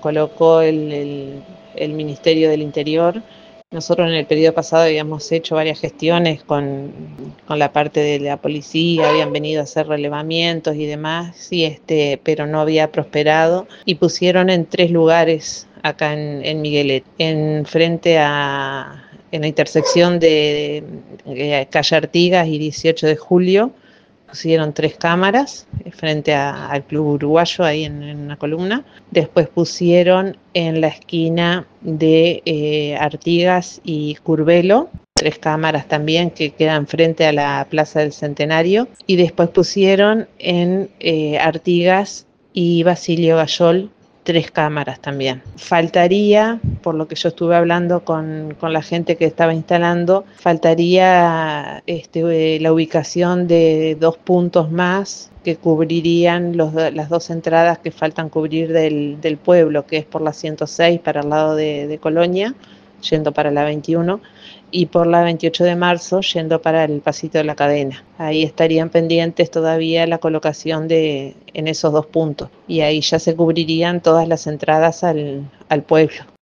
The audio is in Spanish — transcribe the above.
colocó el Ministerio del Interior. Nosotros en el periodo pasado habíamos hecho varias gestiones con la parte de la policía, habían venido a hacer relevamientos y demás, pero no había prosperado, y pusieron en 3 lugares acá en Miguelet, en la intersección de calle Artigas y 18 de Julio, pusieron 3 cámaras frente al Club Uruguayo, ahí en una columna. Después pusieron en la esquina de Artigas y Curvelo 3 cámaras también que quedan frente a la Plaza del Centenario. Y después pusieron en Artigas y Basilio Gayol 3 cámaras también. Faltaría, por lo que yo estuve hablando con la gente que estaba instalando, faltaría la ubicación de 2 puntos más que cubrirían las 2 entradas que faltan cubrir del pueblo, que es por la 106 para el lado de Colonia, yendo para la 21, y por la 28 de marzo yendo para el Pasito de la Cadena. Ahí estarían pendientes todavía la colocación en esos 2 puntos, y ahí ya se cubrirían todas las entradas al pueblo.